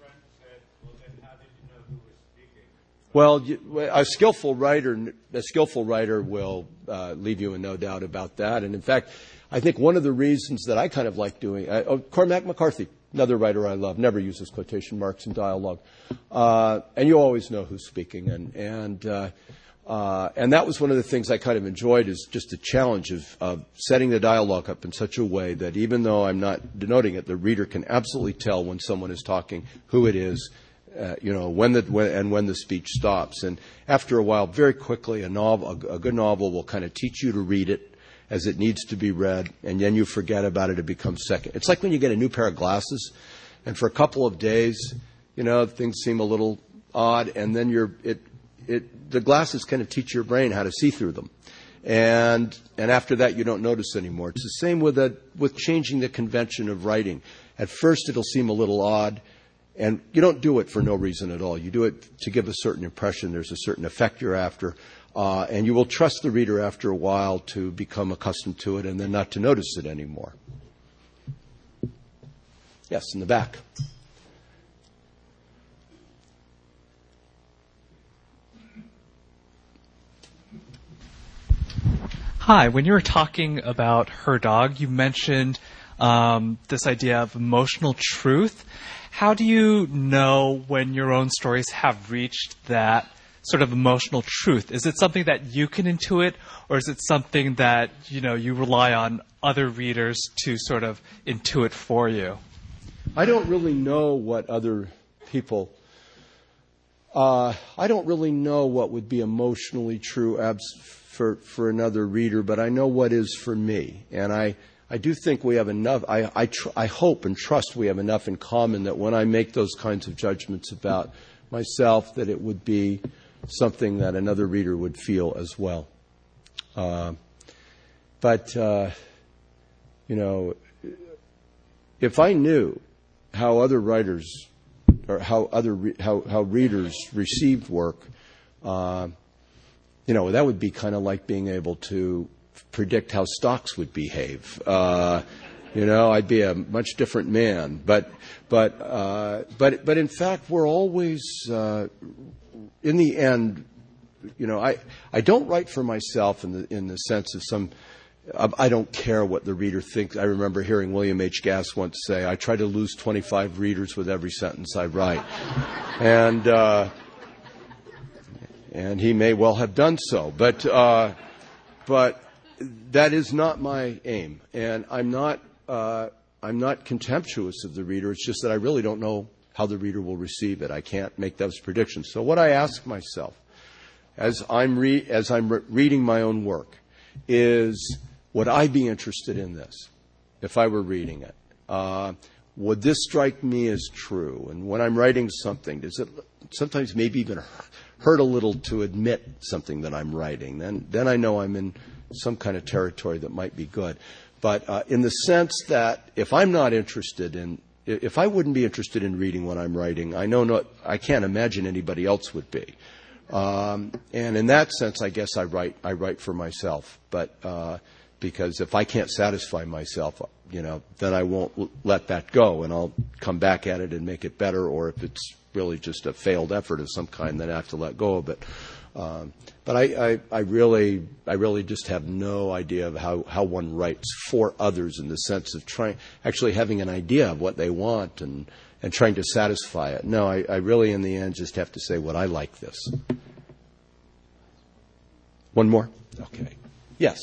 Well, a skillful writer, a skillful writer will uh, leave you in no doubt about that. And in fact, I think one of the reasons that I kind of like doing, uh, oh, Cormac McCarthy, another writer I love, never uses quotation marks in dialogue, uh, and you always know who's speaking. And and. Uh, Uh, and that was one of the things I kind of enjoyed, is just the challenge of, of setting the dialogue up in such a way that even though I'm not denoting it, the reader can absolutely tell when someone is talking, who it is, uh, you know, when the when, and when the speech stops. And after a while, very quickly, a novel, a, a good novel will kind of teach you to read it as it needs to be read, and then you forget about it. It becomes second. It's like when you get a new pair of glasses. And for a couple of days, you know, things seem a little odd, and then you're it it the glasses kind of teach your brain how to see through them. And and after that, you don't notice anymore. It's the same with a, with changing the convention of writing. At first, it'll seem a little odd, and you don't do it for no reason at all. You do it to give a certain impression. There's a certain effect you're after, uh, and you will trust the reader after a while to become accustomed to it and then not to notice it anymore. Yes, in the back. Hi, when you were talking about Her Dog, you mentioned um, this idea of emotional truth. How do you know when your own stories have reached that sort of emotional truth? Is it something that you can intuit, or is it something that, you know, you rely on other readers to sort of intuit for you? I don't really know what other people... Uh, I don't really know what would be emotionally true abs- for, for another reader, but I know what is for me. And I, I do think we have enough, I, I, tr- I hope and trust we have enough in common that when I make those kinds of judgments about myself, that it would be something that another reader would feel as well. Uh, but, uh, you know, if I knew how other writers or how other re- how, how readers received work, uh, you know, that would be kind of like being able to predict how stocks would behave. Uh, you know, I'd be a much different man. But but uh, but but in fact, we're always uh, in the end. You know, I I don't write for myself in the in the sense of some. I don't care what the reader thinks. I remember hearing William H. Gass once say, I try to lose twenty-five readers with every sentence I write. and uh, and he may well have done so. But uh, but that is not my aim. And I'm not uh, I'm not contemptuous of the reader. It's just that I really don't know how the reader will receive it. I can't make those predictions. So what I ask myself as I'm re- as I'm re- reading my own work is, would I be interested in this if I were reading it? Uh, would this strike me as true? And when I'm writing something, does it sometimes maybe even hurt a little to admit something that I'm writing? Then, then I know I'm in some kind of territory that might be good. But uh, in the sense that if I'm not interested in, if I wouldn't be interested in reading what I'm writing, I know not, I can't imagine anybody else would be. Um, and in that sense, I guess I write, I write for myself. But uh, because if I can't satisfy myself, you know, then I won't l- let that go, and I'll come back at it and make it better. Or if it's really just a failed effort of some kind, then I have to let go of it. Um, but I, I, I really, I really just have no idea of how, how one writes for others in the sense of trying, actually having an idea of what they want and, and trying to satisfy it. No, I, I really, in the end, just have to say, would I like this? One more? Okay. Yes.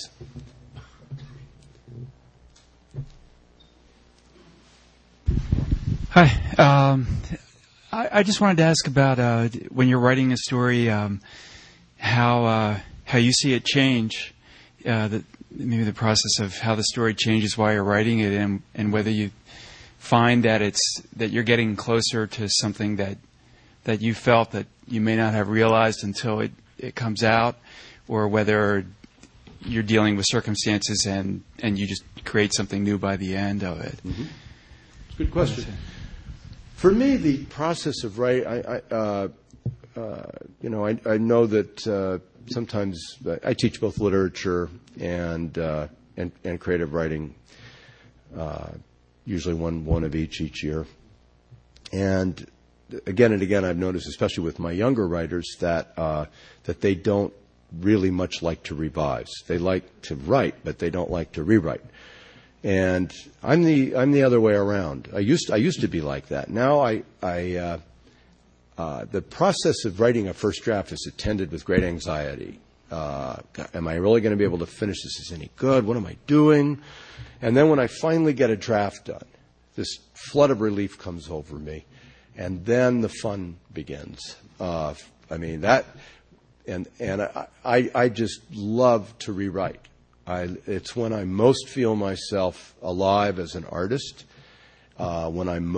Hi. Um, I, I just wanted to ask about uh, when you're writing a story, um, how uh, how you see it change, uh, the, maybe the process of how the story changes while you're writing it, and, and whether you find that it's that you're getting closer to something that that you felt that you may not have realized until it, it comes out, or whether you're dealing with circumstances and, and you just create something new by the end of it. Mm-hmm. It's a good question. For me, the process of writing, I, I, uh, uh, you know, I, I know that uh, sometimes I teach both literature and uh, and, and creative writing, uh, usually one one of each each year. And again and again, I've noticed, especially with my younger writers, that uh, that they don't really much like to revise. They like to write, but they don't like to rewrite. And I'm the I'm the other way around. I used I used to be like that. Now I I uh, uh, the process of writing a first draft is attended with great anxiety. Uh, am I really going to be able to finish this? Is this any good? What am I doing? And then when I finally get a draft done, this flood of relief comes over me, and then the fun begins. Uh, I mean that, and and I, I I just love to rewrite. I, it's when I most feel myself alive as an artist, uh, when I'm most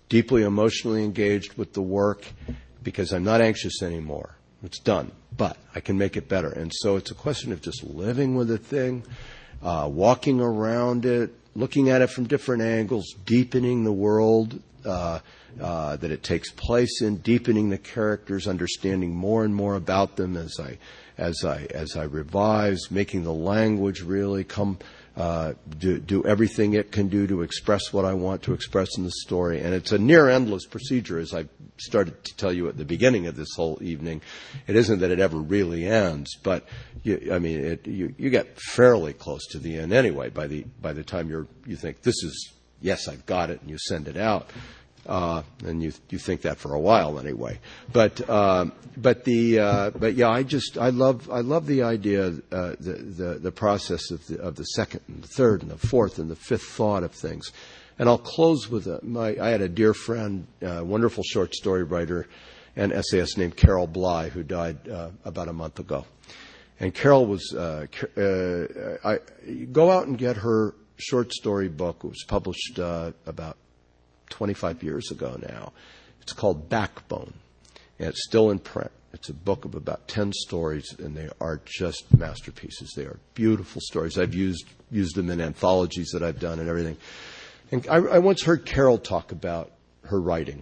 deeply emotionally engaged with the work because I'm not anxious anymore. It's done, but I can make it better. And so it's a question of just living with the thing, uh, walking around it, looking at it from different angles, deepening the world uh, uh, that it takes place in, deepening the characters, understanding more and more about them as I as I as I revise, making the language really come uh, do do everything it can do to express what I want to express in the story. And it's a near endless procedure, as I started to tell you at the beginning of this whole evening. It isn't that it ever really ends, but you, I mean, it, you you get fairly close to the end anyway. By the by the time you're you think this is yes, I've got it, and you send it out. Uh, and you you think that for a while anyway, but uh, but the uh, but yeah, I just I love I love the idea uh, the, the the process of the of the second and the third and the fourth and the fifth thought of things, and I'll close with a, my I had a dear friend, uh, wonderful short story writer and essayist named Carol Bly, who died uh, about a month ago, and Carol was uh, uh, I go out and get her short story book. It was published uh, about twenty-five years ago now. It's called Backbone, and it's still in print. It's a book of about ten stories, and they are just masterpieces. They are beautiful stories. I've used used them in anthologies that I've done and everything. And I, I once heard Carol talk about her writing,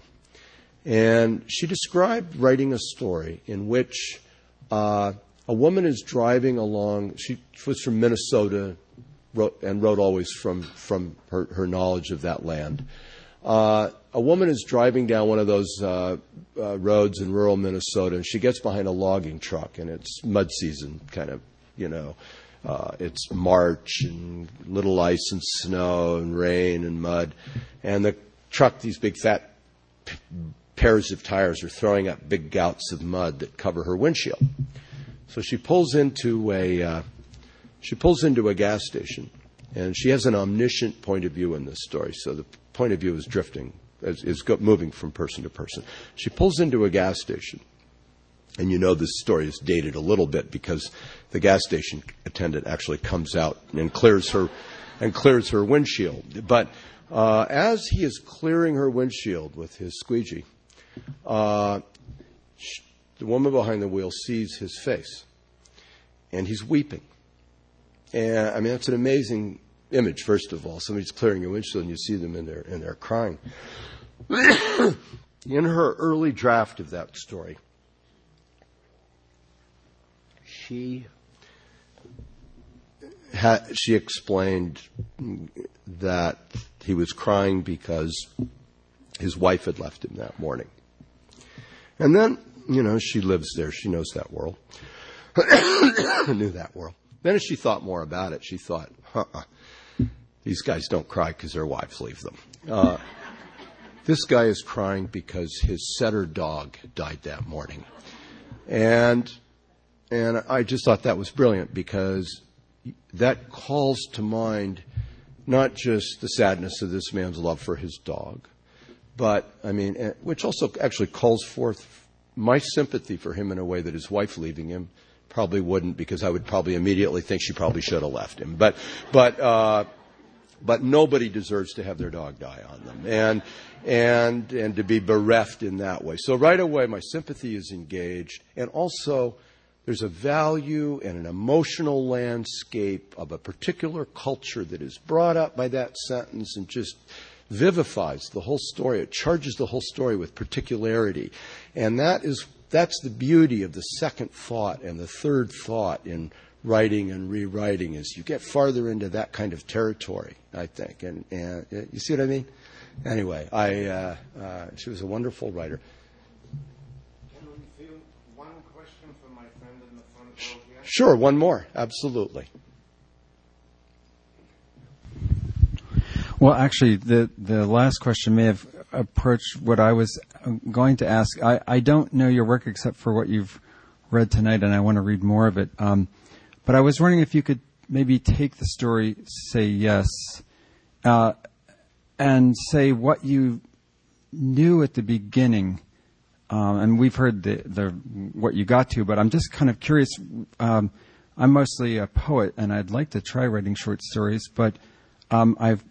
and she described writing a story in which uh, a woman is driving along. She was from Minnesota, wrote, and wrote always from from her, her knowledge of that land. Uh, a woman is driving down one of those uh, uh, roads in rural Minnesota, and she gets behind a logging truck, and it's mud season, kind of, you know. Uh, it's March, and little ice and snow and rain and mud. And the truck, these big fat p- pairs of tires are throwing up big gouts of mud that cover her windshield. So she pulls into a uh, she pulls into a gas station, and she has an omniscient point of view in this story. So the point of view is drifting, is, is go, moving from person to person. She pulls into a gas station, and you know this story is dated a little bit because the gas station attendant actually comes out and clears her and clears her windshield. But uh, as he is clearing her windshield with his squeegee, uh, she, the woman behind the wheel sees his face, and he's weeping. And I mean, that's an amazing image. First of all, somebody's clearing a windshield and you see them in there and they're crying. In her early draft of that story, she ha- she explained that he was crying because his wife had left him that morning. And then, you know, she lives there. She knows that world. Knew that world. Then as she thought more about it, she thought, uh-uh. These guys don't cry because their wives leave them. Uh, this guy is crying because his setter dog died that morning. And and I just thought that was brilliant because that calls to mind not just the sadness of this man's love for his dog, but, I mean, which also actually calls forth my sympathy for him in a way that his wife leaving him probably wouldn't, because I would probably immediately think she probably should have left him. But, but, uh, But nobody deserves to have their dog die on them, and and and to be bereft in that way. So right away, my sympathy is engaged, and also there's a value and an emotional landscape of a particular culture that is brought up by that sentence and just vivifies the whole story. It charges the whole story with particularity, and that is that's the beauty of the second thought and the third thought in writing and rewriting, is you get farther into that kind of territory, I think. And, and you see what I mean? Anyway, I uh, uh, she was a wonderful writer. Can we field one question from my friend in the front row here? Sure, one more. Absolutely. Well, actually, the, the last question may have approached what I was going to ask. I, I don't know your work except for what you've read tonight, and I want to read more of it. Um, But I was wondering if you could maybe take the story, Say Yes, uh, and say what you knew at the beginning. Um, and we've heard the, the what you got to, but I'm just kind of curious. Um, I'm mostly a poet, and I'd like to try writing short stories, but um, I've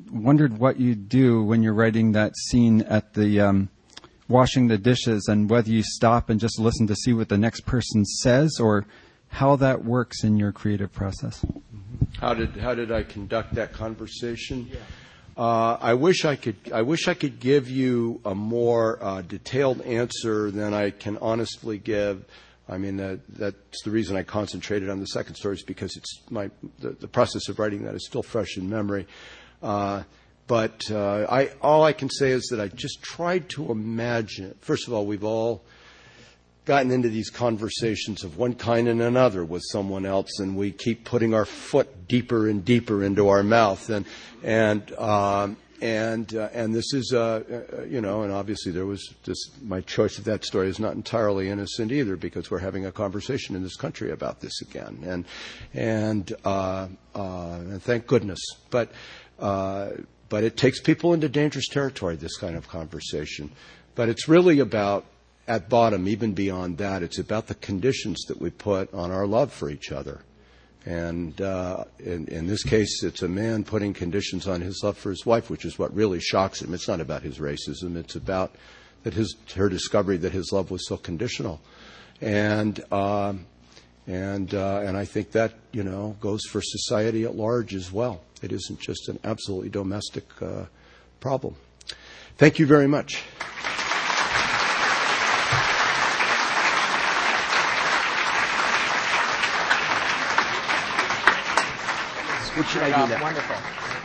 wondered what you do when you're writing that scene at the um, washing the dishes, and whether you stop and just listen to see what the next person says, or how that works in your creative process. How did how did I conduct that conversation? Yeah. Uh, I wish I could. I wish I could give you a more uh, detailed answer than I can honestly give. I mean, uh, that's the reason I concentrated on the second story, is because it's my the, the process of writing that is still fresh in memory. Uh, but uh, I all I can say is that I just tried to imagine. First of all, we've all gotten into these conversations of one kind and another with someone else, and we keep putting our foot deeper and deeper into our mouth, and and um, and uh, and this is uh, uh, you know, and obviously there was this. My choice of that story is not entirely innocent either, because we're having a conversation in this country about this again, and and uh, uh, and thank goodness, but uh, but it takes people into dangerous territory, this kind of conversation, but it's really about. At bottom, even beyond that, it's about the conditions that we put on our love for each other. And uh, in, in this case, it's a man putting conditions on his love for his wife, which is what really shocks him. It's not about his racism. It's about that his her discovery that his love was so conditional. And uh, and uh, and I think that, you know, goes for society at large as well. It isn't just an absolutely domestic uh, problem. Thank you very much. What should I do now? Wonderful.